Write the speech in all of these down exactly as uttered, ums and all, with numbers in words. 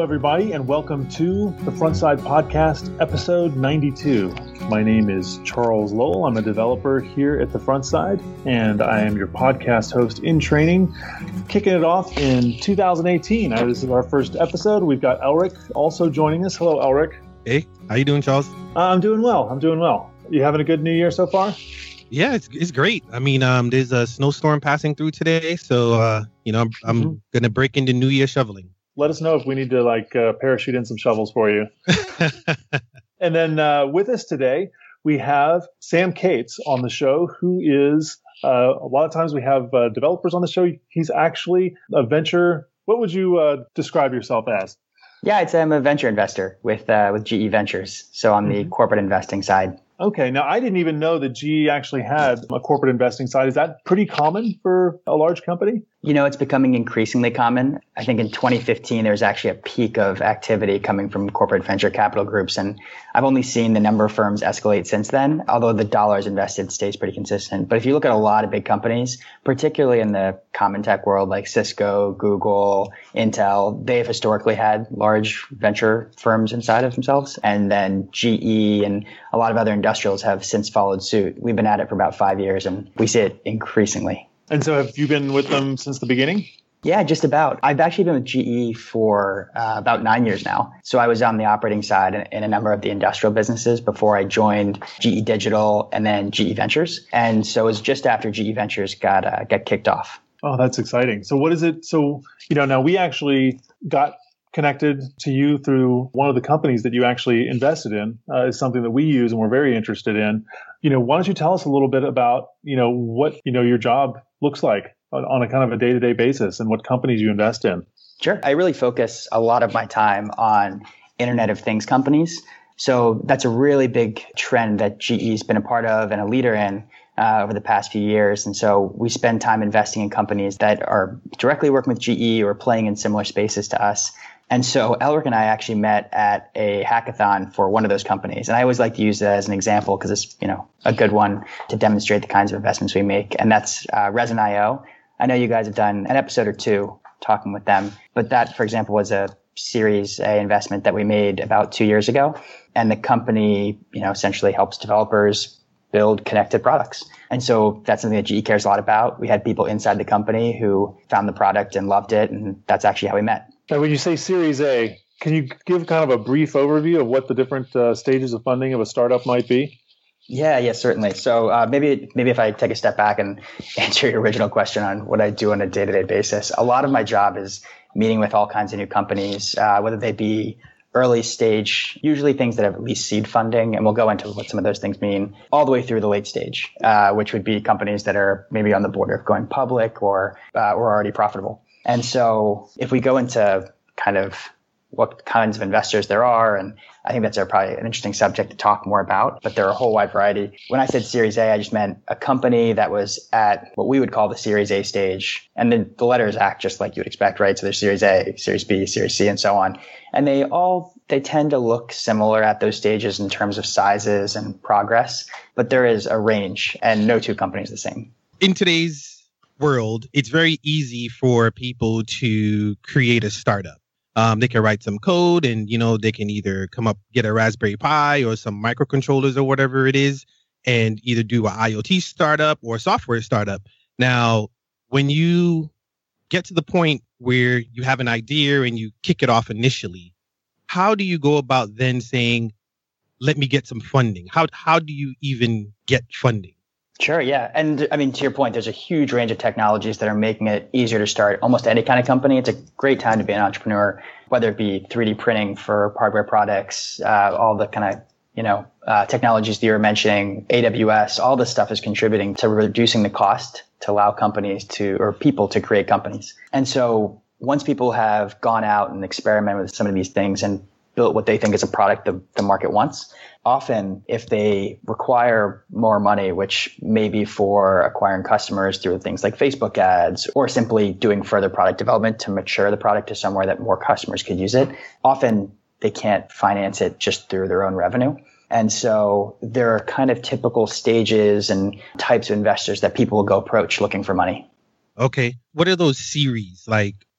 everybody, and welcome to the Frontside Podcast, episode ninety-two. My name is Charles Lowell. I'm a developer here at the Frontside, and I am your podcast host in training. Kicking it off in two thousand eighteen. Uh, this is our first episode. We've got Elric also joining us. Hello, Elric. Hey, how you doing, Charles? Uh, I'm doing well. I'm doing well. You having a good New Year so far? Yeah, it's it's great. I mean, um, there's a snowstorm passing through today, so uh, you know, I'm, I'm mm-hmm. gonna break into New Year shoveling. Let us know if we need to like uh, parachute in some shovels for you. And then uh, with us today, we have Sam Cates on the show, who is uh, a lot of times we have uh, developers on the show. He's actually a venture. What would you uh, describe yourself as? Yeah, I'd say I'm a venture investor with uh, with G E Ventures. So on the mm-hmm. corporate investing side. Okay. Now, I didn't even know that G E actually had a corporate investing side. Is that pretty common for a large company? You know, it's becoming increasingly common. I think in twenty fifteen, there was actually a peak of activity coming from corporate venture capital groups. And I've only seen the number of firms escalate since then, although the dollars invested stays pretty consistent. But if you look at a lot of big companies, particularly in the common tech world like Cisco, Google, Intel, they've historically had large venture firms inside of themselves. And then G E and a lot of other industrials have since followed suit. We've been at it for about five years and we see it increasingly. And so have you been with them since the beginning? Yeah, just about. I've actually been with G E for uh, about nine years now. So I was on the operating side in, in a number of the industrial businesses before I joined G E Digital and then G E Ventures. And so it was just after G E Ventures got uh, got kicked off. Oh, that's exciting. So what is it? So, you know, now we actually got connected to you through one of the companies that you actually invested in. Uh, is something that we use and we're very interested in. You know, why don't you tell us a little bit about, you know, what, you know, your job looks like on, on a kind of a day-to-day basis and what companies you invest in? Sure. I really focus a lot of my time on Internet of Things companies. So that's a really big trend that G E's been a part of and a leader in uh, over the past few years. And so we spend time investing in companies that are directly working with G E or playing in similar spaces to us. And so Elric and I actually met at a hackathon for one of those companies. And I always like to use that as an example because it's, you know, a good one to demonstrate the kinds of investments we make. And that's uh, Resin dot I O. I know you guys have done an episode or two talking with them, but that, for example, was a Series A investment that we made about two years ago. And the company, you know, essentially helps developers build connected products. And so that's something that G E cares a lot about. We had people inside the company who found the product and loved it. And that's actually how we met. Now, when you say Series A, can you give kind of a brief overview of what the different uh, stages of funding of a startup might be? Yeah, yeah, certainly. So uh, maybe maybe if I take a step back and answer your original question on what I do on a day-to-day basis, a lot of my job is meeting with all kinds of new companies, uh, whether they be early stage, usually things that have at least seed funding, and we'll go into what some of those things mean, all the way through the late stage, uh, which would be companies that are maybe on the border of going public or uh, or already profitable. And so if we go into kind of what kinds of investors there are, and I think that's a, probably an interesting subject to talk more about, but there are a whole wide variety. When I said Series A, I just meant a company that was at what we would call the Series A stage. And then the letters act just like you would expect, right? So there's Series A, Series B, Series C, and so on. And they all, they tend to look similar at those stages in terms of sizes and progress, but there is a range and no two companies are the same. In today's world, it's very easy for people to create a startup. Um, they can write some code and, you know, they can either come up, get a Raspberry Pi or some microcontrollers or whatever it is, and either do an IoT startup or a software startup. Now, when you get to the point where you have an idea and you kick it off initially, how do you go about then saying, let me get some funding? How, how do you even get funding? Sure, yeah. And I mean, to your point, there's a huge range of technologies that are making it easier to start almost any kind of company. It's a great time to be an entrepreneur, whether it be three D printing for hardware products, uh, all the kind of, you know, uh, technologies that you were mentioning, A W S, all this stuff is contributing to reducing the cost to allow companies to, or people to create companies. And so once people have gone out and experimented with some of these things and built what they think is a product the, the market wants, often if they require more money, which may be for acquiring customers through things like Facebook ads or simply doing further product development to mature the product to somewhere that more customers could use it, often they can't finance it just through their own revenue. And so there are kind of typical stages and types of investors that people will go approach looking for money. Okay. What are those series? Like,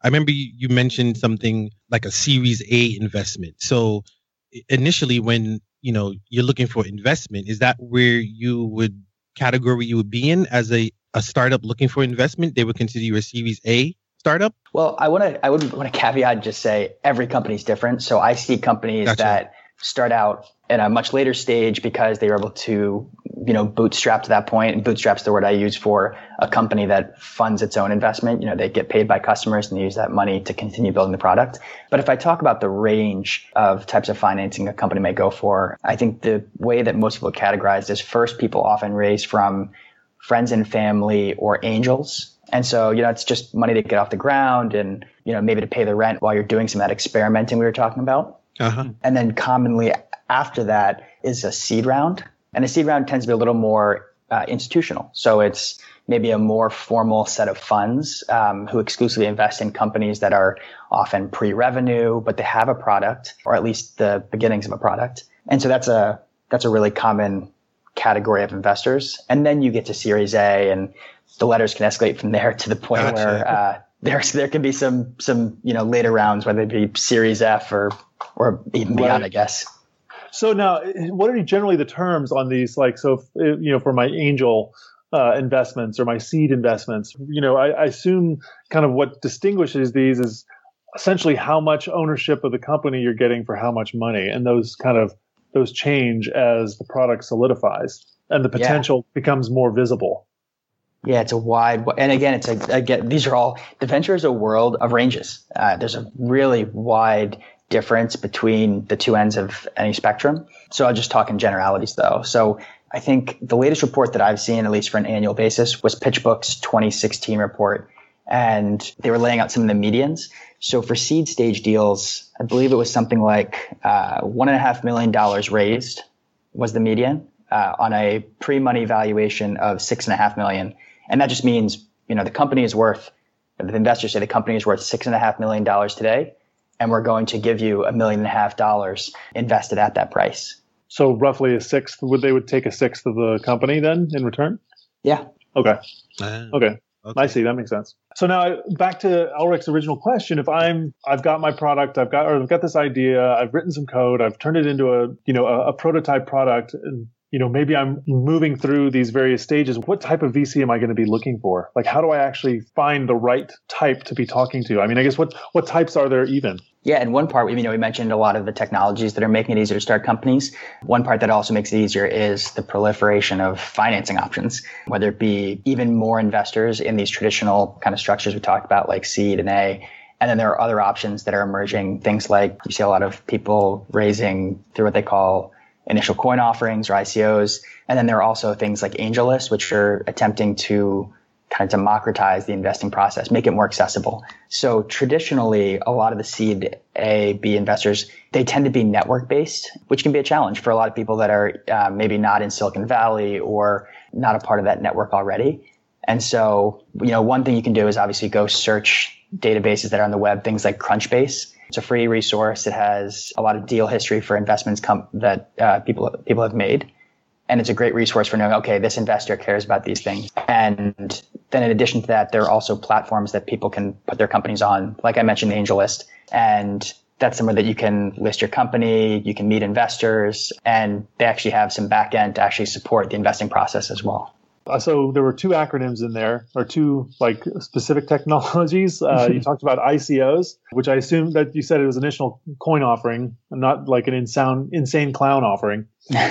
I remember you, you mentioned something like a Series A investment. So initially when, you know, you're looking for investment, is that where you would category you would be in as a, a startup looking for investment? They would consider you a Series A startup? Well, I want to, I would want to caveat and just say every company's different. So I see companies Gotcha. that start out at a much later stage because they were able to, you know, bootstrap to that point. And bootstrap's the word I use for a company that funds its own investment. You know, they get paid by customers and they use that money to continue building the product. But if I talk about the range of types of financing a company may go for, I think the way that most people categorize is first, people often raise from friends and family or angels. And so, you know, it's just money to get off the ground and, you know, maybe to pay the rent while you're doing some of that experimenting we were talking about. Uh-huh. And then commonly after that is a seed round. And a seed round tends to be a little more uh, institutional. So it's maybe a more formal set of funds um, who exclusively invest in companies that are often pre-revenue, but they have a product, or at least the beginnings of a product. And so that's a that's a really common category of investors. And then you get to Series A, and the letters can escalate from there to the point Gotcha. where uh, there there can be some some you know later rounds, whether it be Series F or or even beyond, Right. I guess. So now, what are generally the terms on these? Like, so, if, you know, for my angel uh, investments or my seed investments, you know, I, I assume kind of what distinguishes these is essentially how much ownership of the company you're getting for how much money, and those kind of those change as the product solidifies and the potential yeah. becomes more visible. Yeah, it's a wide, and again, it's a, again, these are all, the venture is a world of ranges. Uh, there's a really wide difference between the two ends of any spectrum. So I'll just talk in generalities though. So I think the latest report that I've seen, at least for an annual basis, was PitchBook's twenty sixteen report. And they were laying out some of the medians. So for seed stage deals, I believe it was something like uh, one and a half million dollars raised was the median uh, on a pre-money valuation of six and a half million. And that just means, you know, the company is worth, the investors say the company is worth six and a half million dollars today, and we're going to give you a million and a half dollars invested at that price. So roughly a sixth, would they would take a sixth of the company then in return? Yeah. Okay. Uh, Okay. okay. I see. That makes sense. So now back to Elric's original question. If I'm, I've got my product, I've got, or I've got this idea, I've written some code, I've turned it into a, you know, a, a prototype product, and, you know, maybe I'm moving through these various stages. What type of V C am I going to be looking for? Like, how do I actually find the right type to be talking to? I mean, I guess what, what types are there even? Yeah, and one part, you know, we mentioned a lot of the technologies that are making it easier to start companies. One part that also makes it easier is the proliferation of financing options, whether it be even more investors in these traditional kind of structures we talked about, like seed and A. And then there are other options that are emerging, things like you see a lot of people raising through what they call initial coin offerings or I C Os. And then there are also things like AngelList, which are attempting to kind of democratize the investing process, make it more accessible. So traditionally, a lot of the seed A, B investors, they tend to be network based, which can be a challenge for a lot of people that are uh, maybe not in Silicon Valley or not a part of that network already. And so, you know, one thing you can do is obviously go search databases that are on the web, things like Crunchbase. It's a free resource. It has a lot of deal history for investments com- that uh, people people have made. And it's a great resource for knowing, okay, this investor cares about these things. And then in addition to that, there are also platforms that people can put their companies on. Like I mentioned, the AngelList. And that's somewhere that you can list your company, you can meet investors, and they actually have some back end to actually support the investing process as well. Uh, so there were two acronyms in there, or two like specific technologies. Uh, you talked about I C Os, which I assume that you said it was initial coin offering, not like an insane, insane clown offering.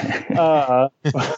uh,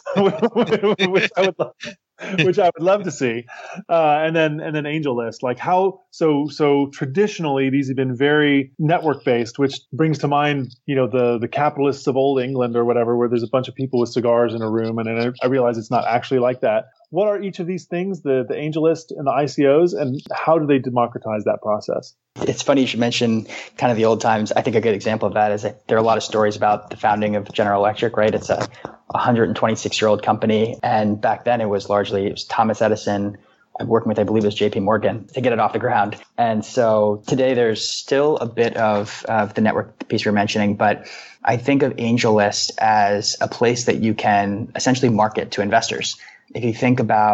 which I would love, which I would love to see. Uh, and then and then AngelList, like how so so traditionally these have been very network based, which brings to mind, you know, the the capitalists of old England or whatever, where there's a bunch of people with cigars in a room, and, and I realize it's not actually like that. What are each of these things, the the AngelList and the I C Os, and how do they democratize that process? It's funny you should mention kind of the old times. I think a good example of that is that there are a lot of stories about the founding of General Electric, right? It's a one hundred twenty-six year old company. And back then it was largely, it was Thomas Edison working with, I believe it was J P Morgan to get it off the ground. And so today there's still a bit of, of the network piece you're mentioning, but I think of AngelList as a place that you can essentially market to investors. If you think about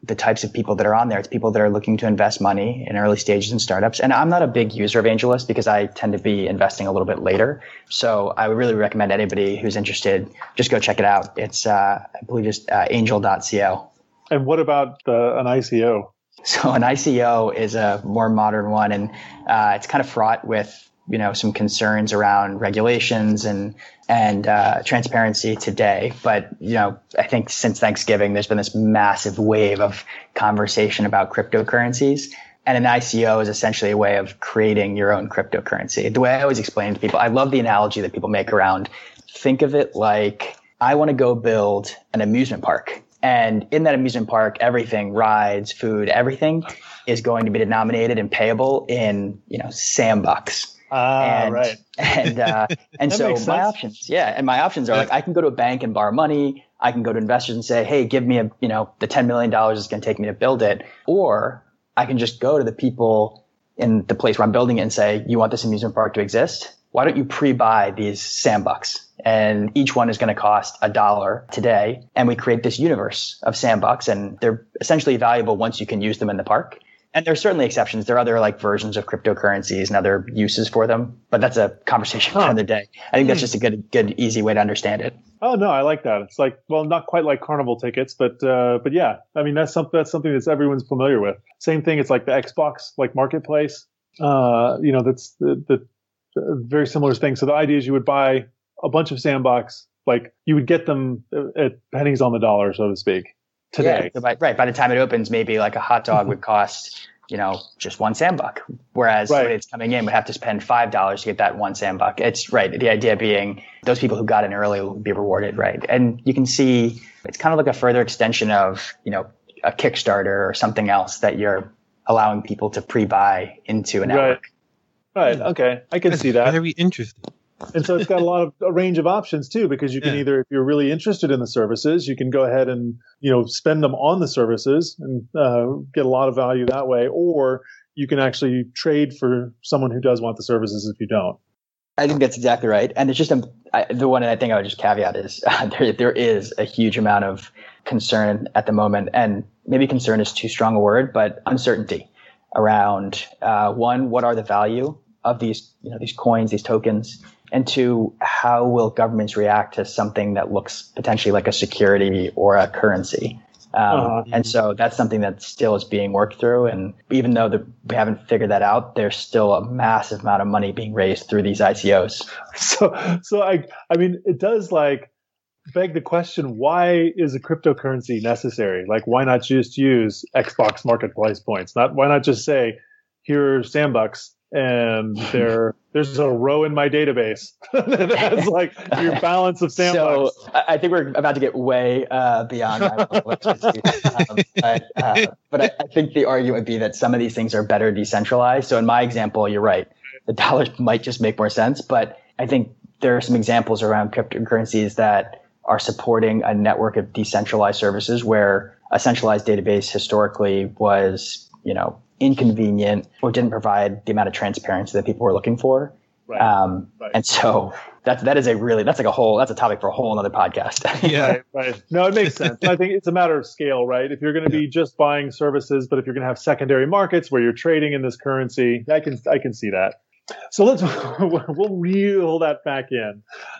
the types of people that are on there. It's people that are looking to invest money in early stages in startups. And I'm not a big user of AngelList because I tend to be investing a little bit later. So I would really recommend anybody who's interested, just go check it out. It's, uh, I believe just uh, angel dot co. And what about uh, an I C O? So an I C O is a more modern one, and uh, it's kind of fraught with, you know, some concerns around regulations and and uh, transparency today. But, you know, I think since Thanksgiving, there's been this massive wave of conversation about cryptocurrencies. And an I C O is essentially a way of creating your own cryptocurrency. The way I always explain to people, I love the analogy that people make around, think of it like I want to go build an amusement park. And in that amusement park, everything, rides, food, everything is going to be denominated and payable in, you know, sandbucks. Ah, and, right. And, uh, and so my sense. options, yeah. And my options are like, I can go to a bank and borrow money. I can go to investors and say, hey, give me a, you know, the ten million dollars it's going to take me to build it. Or I can just go to the people in the place where I'm building it and say, you want this amusement park to exist? Why don't you pre-buy these sandbucks? And each one is going to cost a dollar today. And we create this universe of sandbucks, and they're essentially valuable once you can use them in the park. And there are certainly exceptions. There are other like versions of cryptocurrencies and other uses for them, but that's a conversation for Huh. another day. I think that's just a good, good, easy way to understand it. Oh no, I like that. It's like, well, not quite like carnival tickets, but uh, but yeah, I mean that's something that's something that's everyone's familiar with. Same thing. It's like the Xbox like marketplace. Uh, you know, that's the, the, the very similar thing. So the idea is you would buy a bunch of sandbox, like you would get them at pennies on the dollar, so to speak. Today. Yeah, so by, right. By the time it opens, maybe like a hot dog would cost, you know, just one sandbuck. Whereas Right. when it's coming in, would have to spend five dollars to get that one sandbuck. It's right. The idea being those people who got in early will be rewarded, right? And you can see it's kind of like a further extension of, you know, a Kickstarter or something else that you're allowing people to pre-buy into a network. Right. Right. Okay. I can That's see that. very interesting. And so it's got a lot of a range of options too, because you can Yeah. either, if you're really interested in the services, you can go ahead and, you know, spend them on the services and uh, get a lot of value that way, or you can actually trade for someone who does want the services if you don't. I think that's exactly right. And it's just a, I, the one I think I would just caveat is uh, there there is a huge amount of concern at the moment, and maybe concern is too strong a word, but uncertainty around uh, one, what are the value of these, you know, these coins, these tokens, and two, how will governments react to something that looks potentially like a security or a currency? Um, Uh-huh. And so that's something that still is being worked through. And even though the, we haven't figured that out, there's still a massive amount of money being raised through these I C Os. So, so I, I mean, it does like beg the question: why is a cryptocurrency necessary? Like, why not just use Xbox marketplace points? Not why not just say, here are sandbucks, and there, there's a row in my database that has like your balance of sandbucks. So I I think we're about to get way uh, beyond my level of expertise. um, but uh, but I, I think the argument would be that some of these things are better decentralized. So in my example, you're right. The dollar might just make more sense. But I think there are some examples around cryptocurrencies that are supporting a network of decentralized services where a centralized database historically was, you know, inconvenient or didn't provide the amount of transparency that people were looking for. Right. Um, Right. And so that, that is a really, that's like a whole, that's a topic for a whole other podcast. Yeah. Right, right. No, it makes sense. I think it's a matter of scale, right? If you're going to be just buying services, but if you're going to have secondary markets where you're trading in this currency, I can I can see that. So let's we'll reel that back in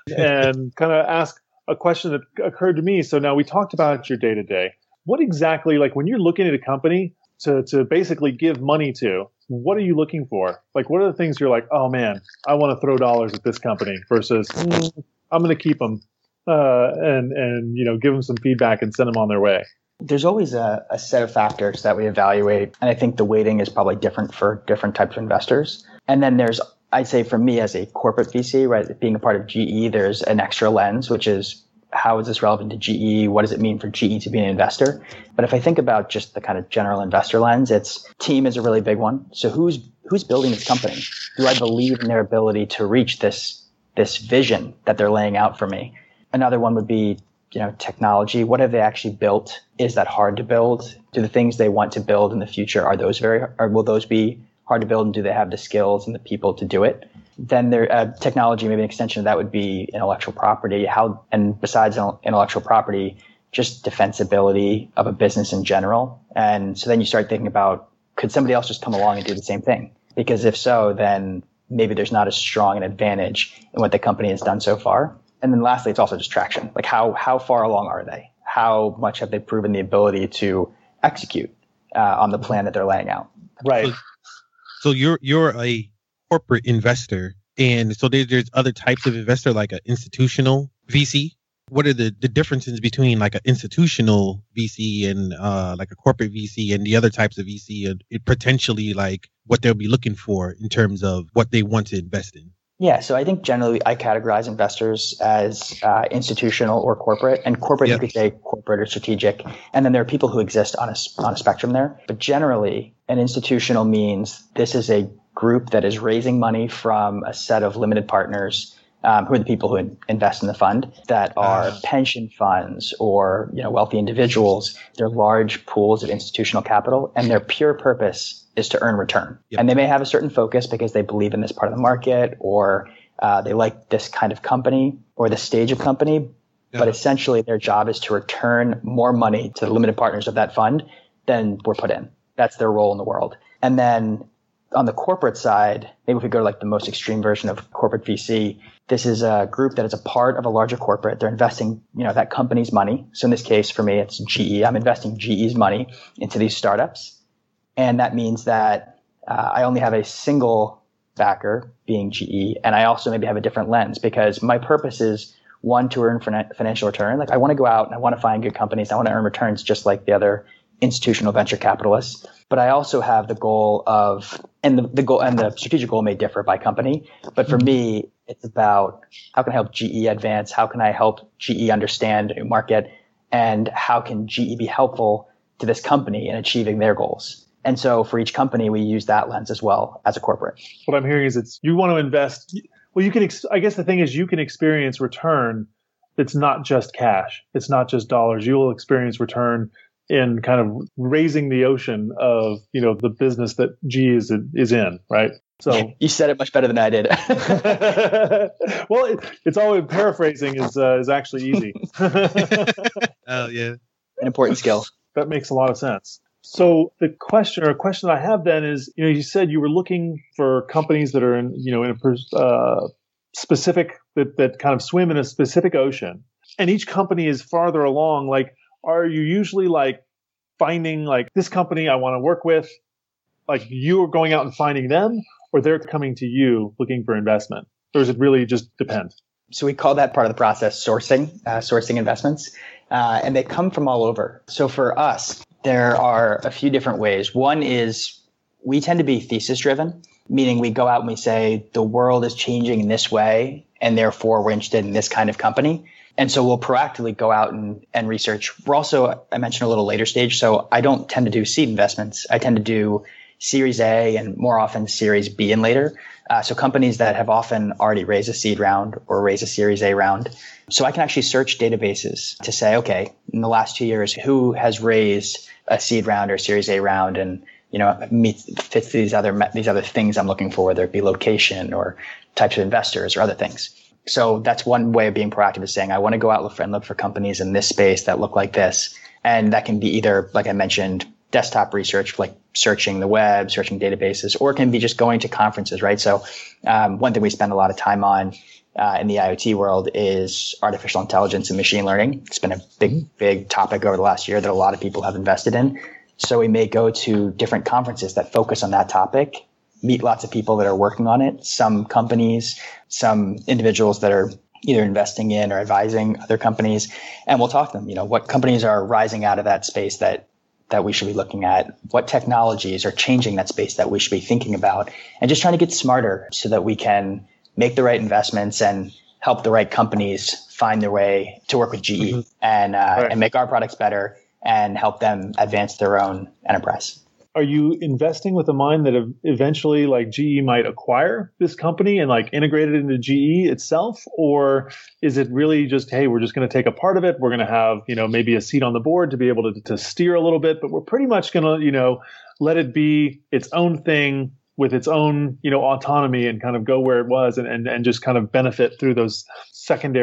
and kind of ask a question that occurred to me. So now we talked about your day to day. What exactly, like when you're looking at a company to to basically give money to, what are you looking for? Like, what are the things you're like, oh man, I want to throw dollars at this company versus mm, I'm going to keep them uh, and and you know give them some feedback and send them on their way. There's always a, a set of factors that we evaluate. And I think the weighting is probably different for different types of investors. And then there's, I'd say for me as a corporate V C, right, being a part of G E, there's an extra lens, which is how is this relevant to G E? What does it mean for G E to be an investor? But if I think about just the kind of general investor lens, it's team is a really big one. So who's who's building this company? Do I believe in their ability to reach this this vision that they're laying out for me? Another one would be, you know, technology. What have they actually built? Is that hard to build? Do the things they want to build in the future, are those very, or will those be hard to build, and do they have the skills and the people to do it? Then there, uh, technology, maybe an extension of that would be intellectual property. How, and besides intellectual property, just defensibility of a business in general. And so then you start thinking about, could somebody else just come along and do the same thing? Because if so, then maybe there's not as strong an advantage in what the company has done so far. And then lastly, it's also just traction. Like how, how far along are they? How much have they proven the ability to execute uh, on the plan that they're laying out? Right. So, so you're you're a corporate investor, and so there, there's other types of investor, like an institutional V C. What are the, the differences between like an institutional V C and uh, like a corporate V C and the other types of V C, and it potentially like what they'll be looking for in terms of what they want to invest in? Yeah, so I think generally I categorize investors as uh, institutional or corporate, and corporate Yep. you could say corporate or strategic, and then there are people who exist on a on a spectrum there. But generally, an institutional means this is a group that is raising money from a set of limited partners, um, who are the people who in, invest in the fund, that are Uh. pension funds or you know wealthy individuals. They're large pools of institutional capital, and their pure purpose is to earn return. Yep. And they may have a certain focus because they believe in this part of the market, or uh, they like this kind of company or the stage of company. Yeah. But essentially their job is to return more money to the limited partners of that fund than we're put in. That's their role in the world. And then on the corporate side, maybe if we go to like the most extreme version of corporate V C, this is a group that is a part of a larger corporate. They're investing, you know, that company's money. So in this case, for me, it's G E. I'm investing G E's money into these startups. And that means that uh, I only have a single backer, being G E, and I also maybe have a different lens because my purpose is, one, to earn financial return. Like I want to go out and I want to find good companies. I want to earn returns just like the other institutional venture capitalists. But I also have the goal of, and the, the goal and the strategic goal may differ by company. But for me, it's about how can I help G E advance? How can I help G E understand a new market? And how can G E be helpful to this company in achieving their goals? And so for each company, we use that lens as well as a corporate. What I'm hearing is it's you want to invest. Well, you can. Ex- I guess the thing is you can experience return. It's not just cash. It's not just dollars. You will experience return in kind of raising the ocean of you know the business that G is is in, right? So you said it much better than I did. well, it, it's always paraphrasing is uh, is actually easy. Oh yeah, an important skill. That makes a lot of sense. So the question or a question I have then is, you know, you said you were looking for companies that are in, you know, in a uh, specific, that, that kind of swim in a specific ocean. And each company is farther along. Like, are you usually like finding like this company I want to work with? Like you are going out and finding them, or they're coming to you looking for investment? Or does it really just depend? So we call that part of the process sourcing, uh, sourcing investments. Uh, and they come from all over. So for us, there are a few different ways. One is we tend to be thesis driven, meaning we go out and we say the world is changing in this way, and therefore we're interested in this kind of company. And so we'll proactively go out and, and research. We're also, I mentioned a little later stage, so I don't tend to do seed investments. I tend to do Series A and more often Series B and later. Uh, so companies that have often already raised a seed round or raised a Series A round. So I can actually search databases to say, okay, in the last two years, who has raised a seed round or Series A round and, you know, meets, fits these other, these other things I'm looking for, whether it be location or types of investors or other things. So that's one way of being proactive, is saying, I want to go out look for, and look for companies in this space that look like this. And that can be either, like I mentioned, desktop research, like searching the web, searching databases, or it can be just going to conferences, right? So um, one thing we spend a lot of time on uh, in the IoT world is artificial intelligence and machine learning. It's been a big, big topic over the last year that a lot of people have invested in. So we may go to different conferences that focus on that topic, meet lots of people that are working on it, some companies, some individuals that are either investing in or advising other companies, and we'll talk to them. You know, what companies are rising out of that space that that we should be looking at, what technologies are changing that space that we should be thinking about, and just trying to get smarter so that we can make the right investments and help the right companies find their way to work with G E mm-hmm. and uh, right. and make our products better and help them advance their own enterprise. Are you investing with a mind that eventually like G E might acquire this company and like integrate it into G E itself? Or is it really just, hey, we're just going to take a part of it. We're going to have, you know, maybe a seat on the board to be able to, to steer a little bit, but we're pretty much going to, you know, let it be its own thing with its own, you know, autonomy and kind of go where it was and, and, and just kind of benefit through those secondary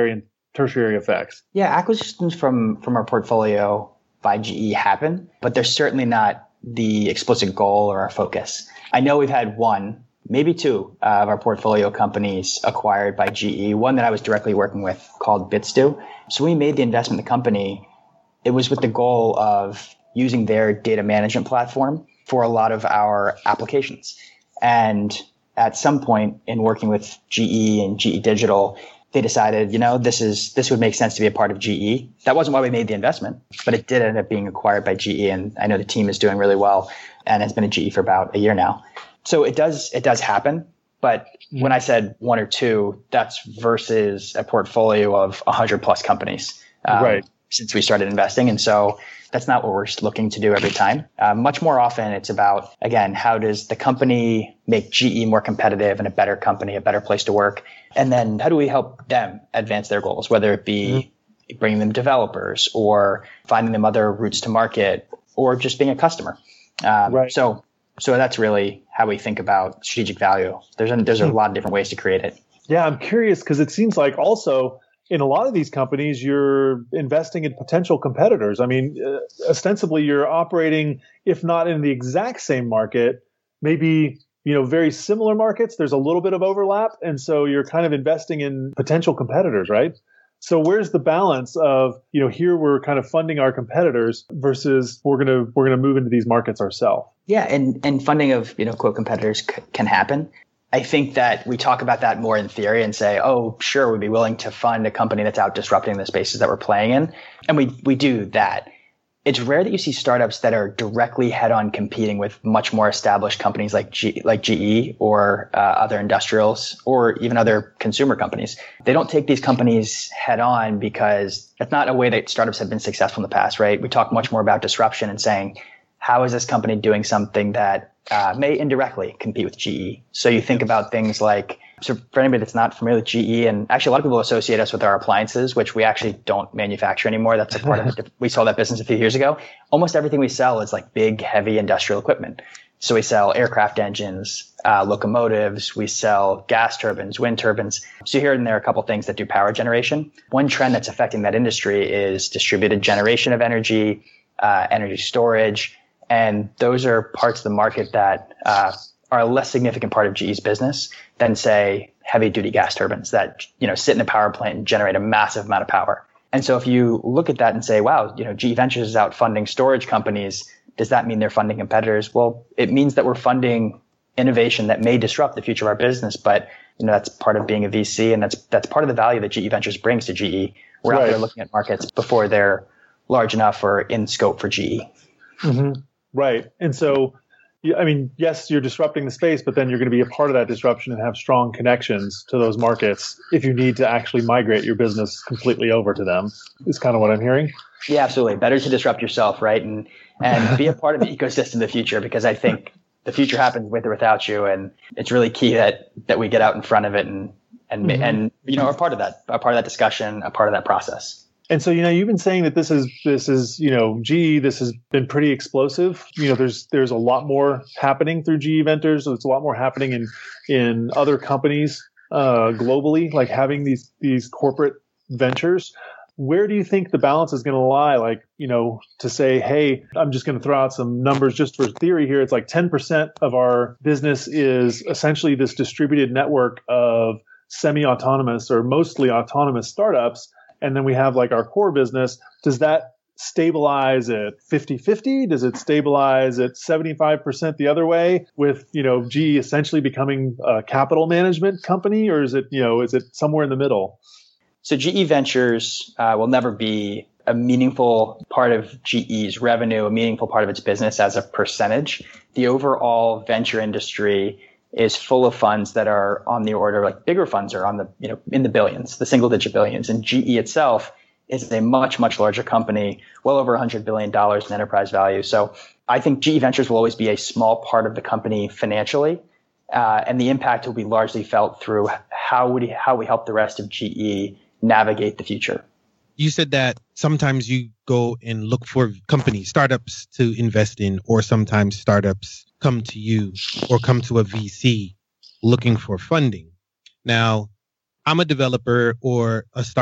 tertiary effects? Yeah, acquisitions from from our portfolio by G E happen, but they're certainly not the explicit goal or our focus. I know we've had one, maybe two uh, of our portfolio companies acquired by G E, one that I was directly working with called Bitstu. So when we made the investment in the company, it was with the goal of using their data management platform for a lot of our applications. And at some point in working with G E and G E Digital, they decided, you know, this is this would make sense to be a part of G E. That wasn't why we made the investment, but it did end up being acquired by G E. And I know the team is doing really well and has been at G E for about a year now. So it does it does happen. But when I said one or two, that's versus a portfolio of one hundred plus companies um, right. since we started investing. And so that's not what we're looking to do every time. Uh, much more often, it's about, again, how does the company make G E more competitive and a better company, a better place to work? And then how do we help them advance their goals, whether it be mm-hmm. bringing them developers or finding them other routes to market or just being a customer. Um, right. So so that's really how we think about strategic value. There's a, there's a lot of different ways to create it. Yeah, I'm curious because it seems like also in a lot of these companies, you're investing in potential competitors. I mean, uh, ostensibly, you're operating, if not in the exact same market, maybe, you know, very similar markets. There's a little bit of overlap. And so you're kind of investing in potential competitors, right? So where's the balance of, you know, here we're kind of funding our competitors versus we're going to we're going to move into these markets ourselves? Yeah, and, and funding of, you know, quote, competitors c- can happen. I think that we talk about that more in theory and say, oh, sure, we'd be willing to fund a company that's out disrupting the spaces that we're playing in. And we we do that. It's rare that you see startups that are directly head-on competing with much more established companies like G, like G E or uh, other industrials or even other consumer companies. They don't take these companies head-on because that's not a way that startups have been successful in the past, right? We talk much more about disruption and saying, how is this company doing something that uh, may indirectly compete with G E? So you think about things like, so for anybody that's not familiar with G E, and actually a lot of people associate us with our appliances, which we actually don't manufacture anymore. That's a part of it. We sold that business a few years ago. Almost everything we sell is like big, heavy industrial equipment. So we sell aircraft engines, uh, locomotives, we sell gas turbines, wind turbines. So here and there are a couple things that do power generation. One trend that's affecting that industry is distributed generation of energy, uh, energy storage. And those are parts of the market that uh, are a less significant part of G E's business than, say, heavy-duty gas turbines that, you know, sit in a power plant and generate a massive amount of power. And so if you look at that and say, wow, you know, G E Ventures is out funding storage companies, does that mean they're funding competitors? Well, it means that we're funding innovation that may disrupt the future of our business, but, you know, that's part of being a V C, and that's that's part of the value that G E Ventures brings to G E. We're right. out there looking at markets before they're large enough or in scope for G E. Mm-hmm. Right. And so, I mean, yes, you're disrupting the space, but then you're going to be a part of that disruption and have strong connections to those markets if you need to actually migrate your business completely over to them, is kind of what I'm hearing. Yeah, absolutely. Better to disrupt yourself, right? And and be a part of the ecosystem of the future, because I think the future happens with or without you. And it's really key that that we get out in front of it and, and, mm-hmm. and you know, are part of that, a part of that discussion, a part of that process. And so, you know, you've been saying that this is, this is, you know, G E, this has been pretty explosive. You know, there's, there's a lot more happening through G E Ventures. So it's a lot more happening in, in other companies, uh, globally, like having these, these corporate ventures. Where do you think the balance is going to lie? Like, you know, to say, hey, I'm just going to throw out some numbers just for theory here. It's like ten percent of our business is essentially this distributed network of semi-autonomous or mostly autonomous startups. And then we have like our core business. Does that stabilize at fifty-fifty? Does it stabilize at seventy-five percent the other way with, you know, G E essentially becoming a capital management company? Or is it, you know, is it somewhere in the middle? So G E Ventures uh, will never be a meaningful part of G E's revenue, a meaningful part of its business as a percentage. The overall venture industry is full of funds that are on the order, like bigger funds are on the, you know, in the billions, the single digit billions. And G E itself is a much, much larger company, well over one hundred billion dollars in enterprise value. So I think G E Ventures will always be a small part of the company financially. Uh, and the impact will be largely felt through how we, how we help the rest of G E navigate the future. You said that sometimes you go and look for companies, startups to invest in, or sometimes startups come to you or come to a V C looking for funding. Now, I'm a developer or a startup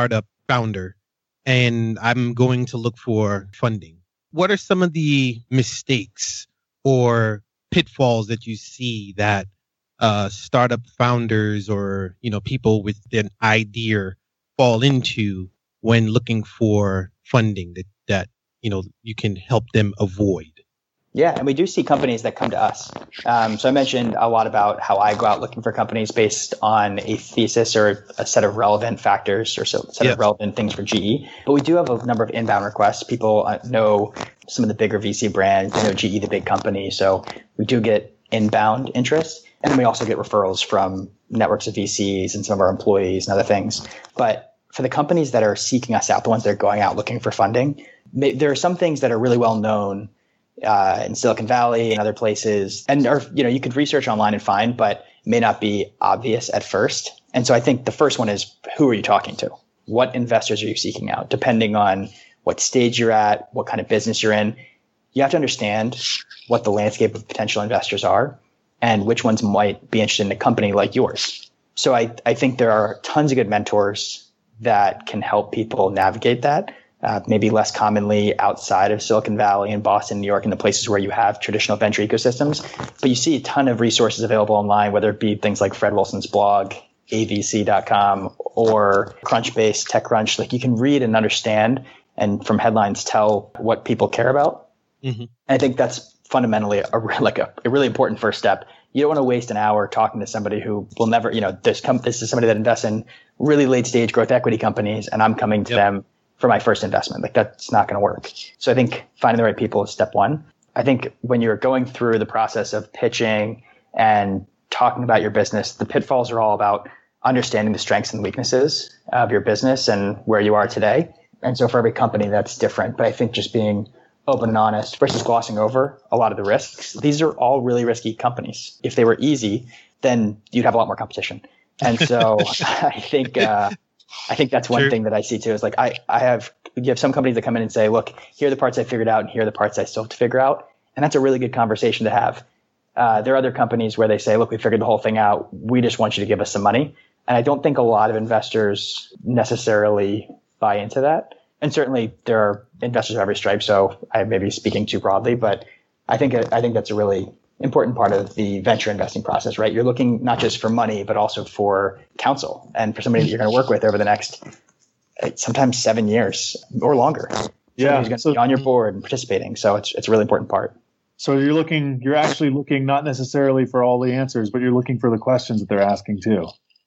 founder and I'm going to look for funding, what are some of the mistakes or pitfalls that you see that uh, startup founders or, you know, people with an idea fall into when looking for funding that, that, you know, you can help them avoid? Yeah, and we do see companies that come to us. Um, so I mentioned a lot about how I go out looking for companies based on a thesis or a set of relevant factors or so, set yeah. of relevant things for G E. But we do have a number of inbound requests. People uh, know some of the bigger V C brands. They know G E, the big company. So we do get inbound interest. And then we also get referrals from networks of V Cs and some of our employees and other things. But for the companies that are seeking us out, the ones that are going out looking for funding, there are some things that are really well known Uh, in Silicon Valley and other places, and or you know you could research online and find, but may not be obvious at first. And so I think the first one is, who are you talking to? What investors are you seeking out? Depending on what stage you're at, what kind of business you're in, you have to understand what the landscape of potential investors are and which ones might be interested in a company like yours. So I, I think there are tons of good mentors that can help people navigate that. Uh, maybe less commonly outside of Silicon Valley and Boston, New York, and the places where you have traditional venture ecosystems. But you see a ton of resources available online, whether it be things like Fred Wilson's blog, A V C dot com, or Crunchbase, TechCrunch. Like, you can read and understand, and from headlines tell what people care about. Mm-hmm. And I think that's fundamentally a, like a, a really important first step. You don't want to waste an hour talking to somebody who will never, you know, this, com- this is somebody that invests in really late stage growth equity companies, and I'm coming to yep. them for my first investment. Like, that's not going to work. So I think finding the right people is step one. I think when you're going through the process of pitching and talking about your business, the pitfalls are all about understanding the strengths and weaknesses of your business and where you are today. And so for every company, that's different. But I think just being open and honest versus glossing over a lot of the risks. These are all really risky companies. If they were easy, then you'd have a lot more competition. And so I think, uh, I think that's one sure. thing that I see too, is like, I, I have, you have some companies that come in and say, look, here are the parts I figured out and here are the parts I still have to figure out. And that's a really good conversation to have. Uh, there are other companies where they say, look, we figured the whole thing out. We just want you to give us some money. And I don't think a lot of investors necessarily buy into that. And certainly there are investors of every stripe. So I may be speaking too broadly, but I think, I think that's a really important part of the venture investing process, right? You're looking not just for money, but also for counsel and for somebody that you're going to work with over the next sometimes seven years or longer. Yeah. Who's going to so, be on your board and participating. So it's, it's a really important part. So you're looking, you're actually looking not necessarily for all the answers, but you're looking for the questions that they're asking too.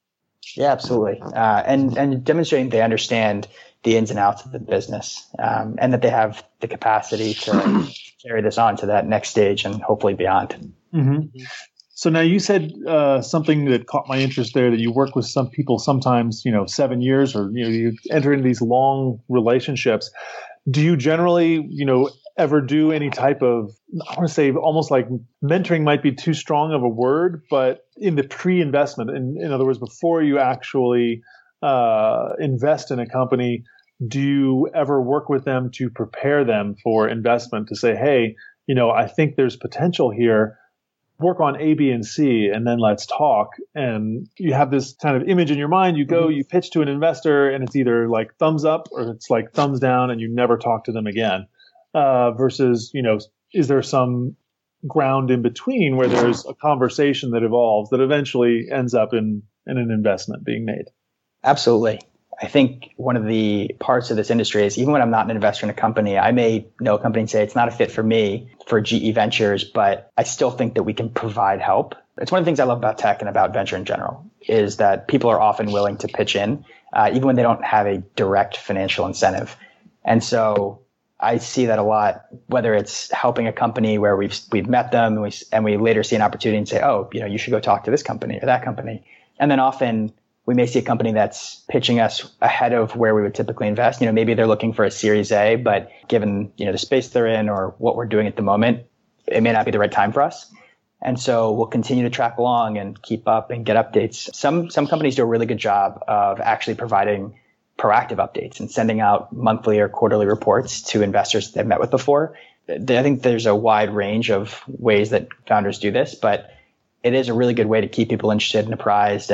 Yeah, absolutely. Uh, and, and demonstrating they understand the ins and outs of the business, um, and that they have the capacity to carry this on to that next stage and hopefully beyond. Mm-hmm. So now you said uh, something that caught my interest there, that you work with some people sometimes, you know, seven years or, you know, you enter into these long relationships. Do you generally, you know, ever do any type of, I want to say almost like mentoring might be too strong of a word, but in the pre-investment, in, in other words, before you actually uh, invest in a company, do you ever work with them to prepare them for investment, to say, hey, you know, I think there's potential here, work on A, B, and C, and then let's talk. And you have this kind of image in your mind. You go, you pitch to an investor, and it's either like thumbs up or it's like thumbs down, and you never talk to them again. Uh, versus, you know, is there some ground in between where there's a conversation that evolves that eventually ends up in, in an investment being made? Absolutely. I think one of the parts of this industry is, even when I'm not an investor in a company, I may know a company and say it's not a fit for me for G E Ventures, but I still think that we can provide help. It's one of the things I love about tech and about venture in general, is that people are often willing to pitch in, uh, even when they don't have a direct financial incentive. And so I see that a lot, whether it's helping a company where we've we've met them and we and we later see an opportunity and say, oh, you know, you should go talk to this company or that company. And then often we may see a company that's pitching us ahead of where we would typically invest. You know, maybe they're looking for a Series A, but given, you know, the space they're in or what we're doing at the moment, it may not be the right time for us. And so we'll continue to track along and keep up and get updates. Some some companies do a really good job of actually providing proactive updates and sending out monthly or quarterly reports to investors they've met with before. I think there's a wide range of ways that founders do this, but it is a really good way to keep people interested and apprised. And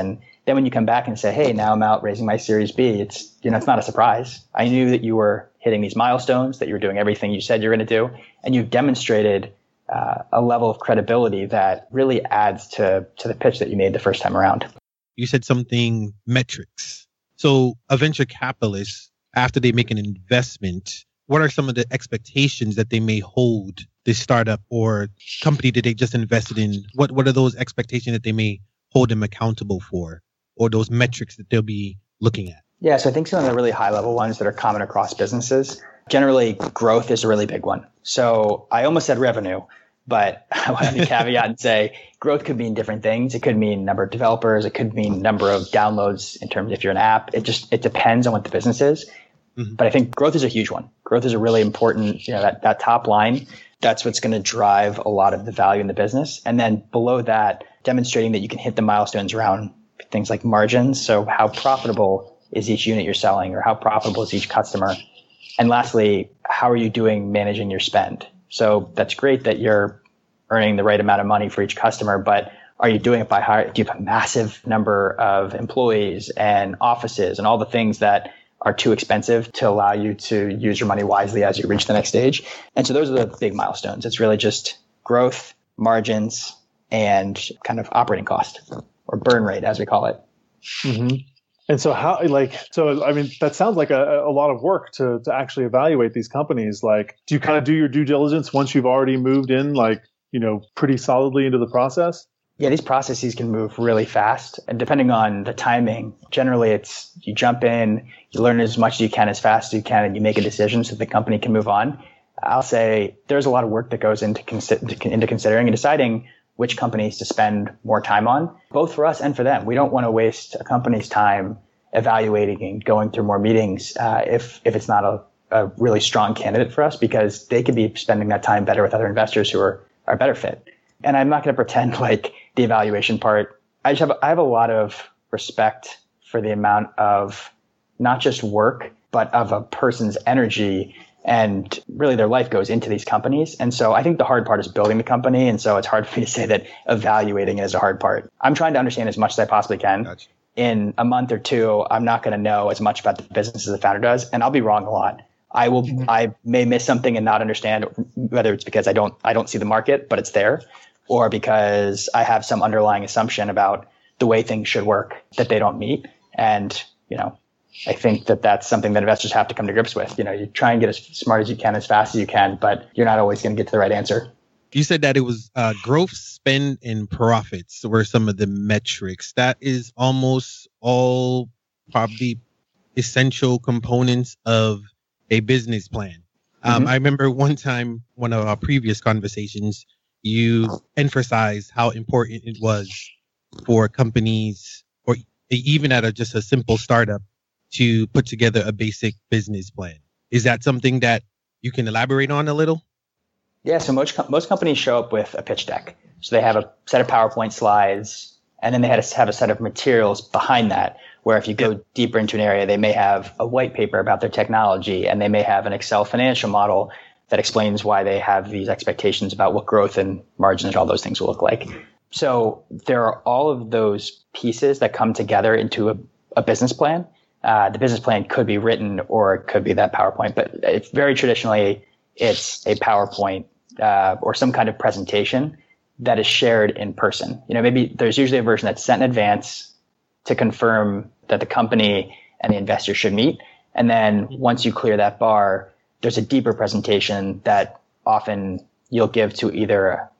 Then when you come back and say, hey, now I'm out raising my Series B, it's, you know, it's not a surprise. I knew that you were hitting these milestones, that you were doing everything you said you're going to do, and you've demonstrated uh, a level of credibility that really adds to to the pitch that you made the first time around. You said something metrics. So a venture capitalist, after they make an investment, what are some of the expectations that they may hold this startup or company that they just invested in? What what are those expectations that they may hold them accountable for, or those metrics that they'll be looking at? Yeah, so I think some of the really high level ones that are common across businesses, generally growth is a really big one. So I almost said revenue, but I want to caveat and say growth could mean different things. It could mean number of developers. It could mean number of downloads in terms of if you're an app. It just, it depends on what the business is. Mm-hmm. But I think growth is a huge one. Growth is a really important, you know, that, that top line, that's what's going to drive a lot of the value in the business. And then below that, demonstrating that you can hit the milestones around things like margins. So how profitable is each unit you're selling, or how profitable is each customer? And lastly, how are you doing managing your spend? So that's great that you're earning the right amount of money for each customer, but are you doing it by hire? Do you have a massive number of employees and offices and all the things that are too expensive to allow you to use your money wisely as you reach the next stage? And so those are the big milestones. It's really just growth, margins, and kind of operating cost, or burn rate, as we call it. Mm-hmm. And so how, like, so, I mean, that sounds like a, a lot of work to, to actually evaluate these companies. Like, do you kind of do your due diligence once you've already moved in, like, you know, pretty solidly into the process? Yeah, these processes can move really fast. And depending on the timing, generally it's you jump in, you learn as much as you can as fast as you can, and you make a decision so the company can move on. I'll say there's a lot of work that goes into, consi- into considering and deciding which companies to spend more time on, both for us and for them. We don't want to waste a company's time evaluating and going through more meetings uh, if if it's not a, a really strong candidate for us, because they could be spending that time better with other investors who are, are a better fit. And I'm not going to pretend like the evaluation part, I just have, I have a lot of respect for the amount of not just work, but of a person's energy and really their life goes into these companies. And so I think the hard part is building the company. And so it's hard for me to say that evaluating it is a hard part. I'm trying to understand as much as I possibly can. Gotcha. In a month or two, I'm not going to know as much about the business as the founder does. And I'll be wrong a lot. I will, mm-hmm. I may miss something and not understand, whether it's because I don't, I don't see the market, but it's there, or because I have some underlying assumption about the way things should work that they don't meet. And, you know, I think that that's something that investors have to come to grips with. You know, you try and get as smart as you can, as fast as you can, but you're not always going to get to the right answer. You said that it was uh, growth, spend, and profits were some of the metrics. That is almost all probably essential components of a business plan. Um, mm-hmm. I remember one time, one of our previous conversations, you emphasized how important it was for companies, or even at a, just a simple startup, to put together a basic business plan. Is that something that you can elaborate on a little? Yeah, so most most companies show up with a pitch deck. So they have a set of PowerPoint slides, and then they had to have a set of materials behind that, where if you go yeah. deeper into an area, they may have a white paper about their technology, and they may have an Excel financial model that explains why they have these expectations about what growth and margins and all those things will look like. So there are all of those pieces that come together into a, a business plan. Uh, the business plan could be written, or it could be that PowerPoint, but it's very traditionally, it's a PowerPoint uh, or some kind of presentation that is shared in person. You know, maybe there's usually a version that's sent in advance to confirm that the company and the investor should meet. And then once you clear that bar, there's a deeper presentation that often you'll give to either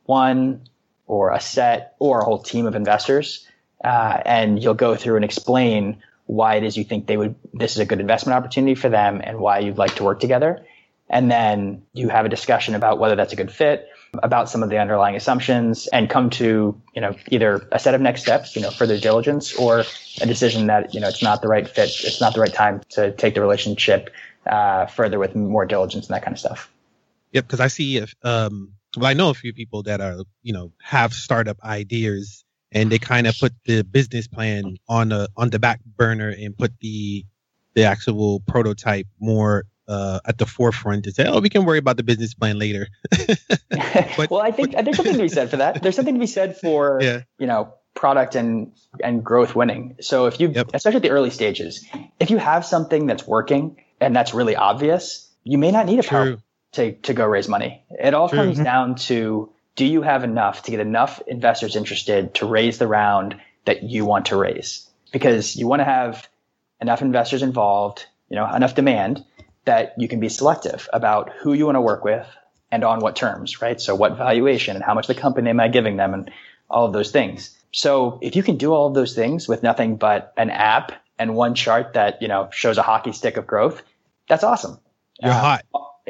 one or a set or a whole team of investors. Uh, and you'll go through and explain why it is you think they would, this is a good investment opportunity for them, and why you'd like to work together. And then you have a discussion about whether that's a good fit, about some of the underlying assumptions, and come to, you know, either a set of next steps, you know, further diligence, or a decision that, you know, it's not the right fit. It's not the right time to take the relationship uh, further with more diligence and that kind of stuff. Yep. Cause I see, if, um, well, I know a few people that are, you know, have startup ideas, and they kind of put the business plan on a, on the back burner and put the, the actual prototype more uh, at the forefront to say, oh, we can worry about the business plan later. but, well, I think but, there's something to be said for that. There's something to be said for, yeah. you know, product and and growth winning. So if you, yep. especially at the early stages, if you have something that's working and that's really obvious, you may not need a power to to go raise money. It all True. comes down to, do you have enough to get enough investors interested to raise the round that you want to raise? Because you want to have enough investors involved, you know, enough demand that you can be selective about who you want to work with and on what terms, right? So what valuation and how much the company am I giving them and all of those things. So if you can do all of those things with nothing but an app and one chart that, you know, shows a hockey stick of growth, that's awesome. You're uh, hot.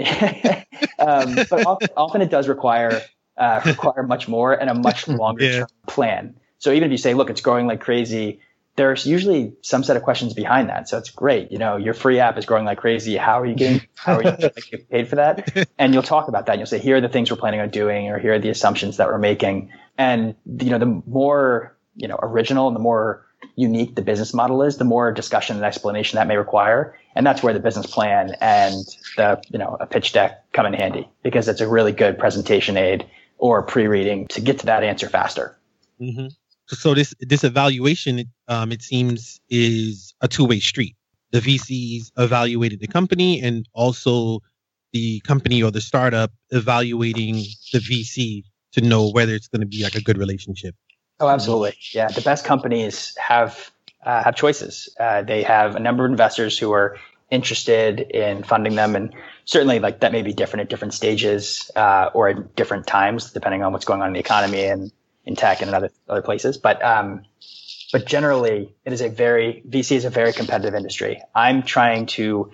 um, but often, often it does require uh, require much more and a much longer yeah. term plan. So even if you say, look, it's growing like crazy, there's usually some set of questions behind that. So it's great. You know, your free app is growing like crazy. How are you getting, how are you getting paid for that? And you'll talk about that. And you'll say, here are the things we're planning on doing, or here are the assumptions that we're making. And, you know, the more, you know, original and the more unique the business model is, the more discussion and explanation that may require. And that's where the business plan and the, you know, a pitch deck come in handy, because it's a really good presentation aid or pre-reading to get to that answer faster. Mm-hmm. So this this evaluation, um, it seems, is a two-way street. The V Cs evaluated the company, and also the company or the startup evaluating the V C to know whether it's going to be like a good relationship. Oh, absolutely. Yeah, the best companies have uh, have choices. Uh, they have a number of investors who are interested in funding them, and certainly, like, that may be different at different stages uh, or at different times, depending on what's going on in the economy and in tech and in other other places. But um, but generally, it is a very V C is a very competitive industry. I'm trying to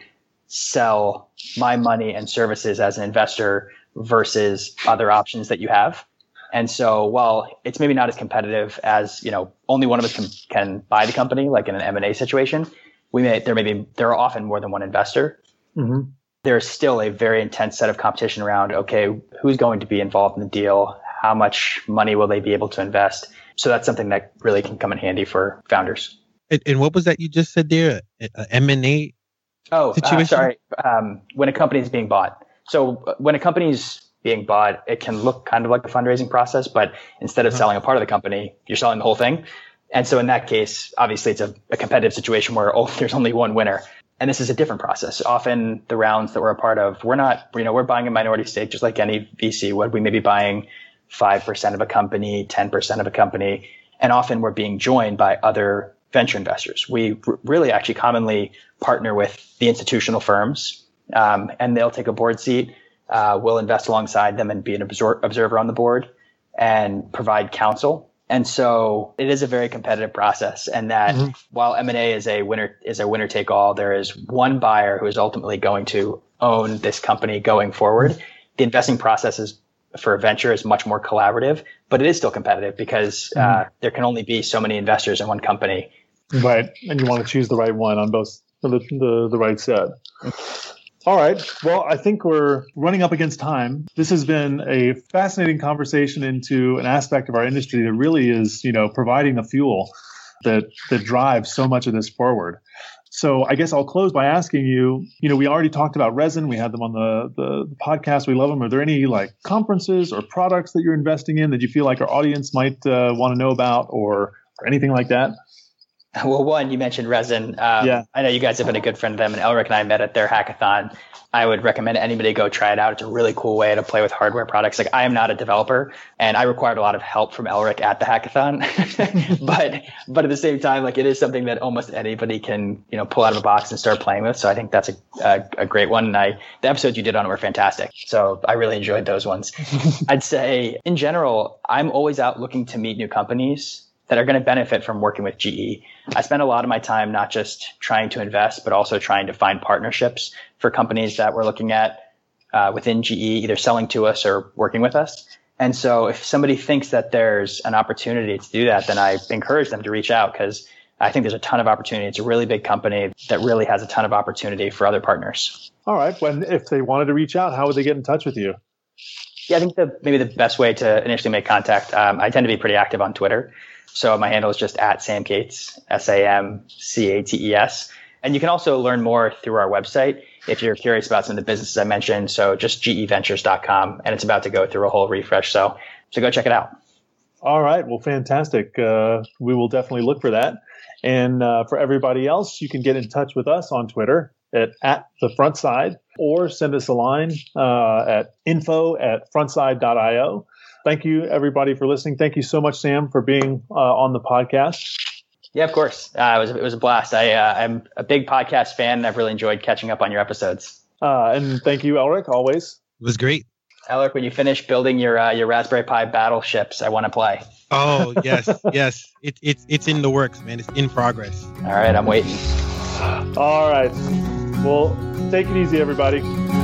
sell my money and services as an investor versus other options that you have. And so while it's maybe not as competitive as, you know, only one of us can, can buy the company, like in an M and A situation, we may, there may be, there are often more than one investor. Mm-hmm. There's still a very intense set of competition around, okay, who's going to be involved in the deal? How much money will they be able to invest? So that's something that really can come in handy for founders. And, and what was that you just said there? A M and A oh, situation? Uh, sorry. Um, when a company is being bought. So when a company's being bought, it can look kind of like a fundraising process, but instead of uh-huh. selling a part of the company, you're selling the whole thing. And so in that case, obviously it's a, a competitive situation where oh, there's only one winner. And this is a different process. Often the rounds that we're a part of, we're not, you know, we're buying a minority stake just like any V C would. We may be buying five percent of a company, ten percent of a company. And often we're being joined by other venture investors. We r- really actually commonly partner with the institutional firms, um, and they'll take a board seat. Uh, we'll invest alongside them and be an absor- observer on the board and provide counsel. And so it is a very competitive process. And that mm-hmm. while M and A is a winner, is a winner take all, there is one buyer who is ultimately going to own this company going forward. Mm-hmm. The investing process is, for a venture, is much more collaborative, but it is still competitive because mm-hmm. uh, there can only be so many investors in one company. Right. And you want to choose the right one on both the, the, the right set. All right. Well, I think we're running up against time. This has been a fascinating conversation into an aspect of our industry that really is, you know, providing the fuel that that drives so much of this forward. So I guess I'll close by asking you, you know, we already talked about Resin. We had them on the, the, the podcast. We love them. Are there any like conferences or products that you're investing in that you feel like our audience might uh, want to know about, or, or anything like that? Well, one, you mentioned Resin. Um, yeah. I know you guys have been a good friend of them, and Elric and I met at their hackathon. I would recommend anybody go try it out. It's a really cool way to play with hardware products. Like, I am not a developer, and I required a lot of help from Elric at the hackathon. but but at the same time, like, it is something that almost anybody can, you know, pull out of a box and start playing with. So I think that's a a, a great one. And I the episodes you did on it were fantastic. So I really enjoyed those ones. I'd say in general, I'm always out looking to meet new companies that are going to benefit from working with G E. I spend a lot of my time not just trying to invest, but also trying to find partnerships for companies that we're looking at uh, within G E, either selling to us or working with us. And so if somebody thinks that there's an opportunity to do that, then I encourage them to reach out, because I think there's a ton of opportunity. It's a really big company that really has a ton of opportunity for other partners. All right. When if they wanted to reach out, how would they get in touch with you? Yeah, I think the, maybe the best way to initially make contact, um, I tend to be pretty active on Twitter. So my handle is just at Sam Cates, S A M C A T E S. And you can also learn more through our website if you're curious about some of the businesses I mentioned. So just G E ventures dot com, and it's about to go through a whole refresh. So, so go check it out. All right. Well, fantastic. Uh, we will definitely look for that. And uh, for everybody else, you can get in touch with us on Twitter at, at the front side, or send us a line uh, at info at frontside dot io. Thank you, everybody, for listening. Thank you so much, Sam, for being uh, on the podcast. Yeah, of course. Uh, it was it was a blast. I uh, I'm a big podcast fan, and I've really enjoyed catching up on your episodes. Uh, and thank you, Elric, always. It was great. Elric, when you finish building your uh, your Raspberry Pi battleships, I want to play. Oh yes, yes. It's it's it's in the works, man. It's in progress. All right, I'm waiting. All right. Well, take it easy, everybody.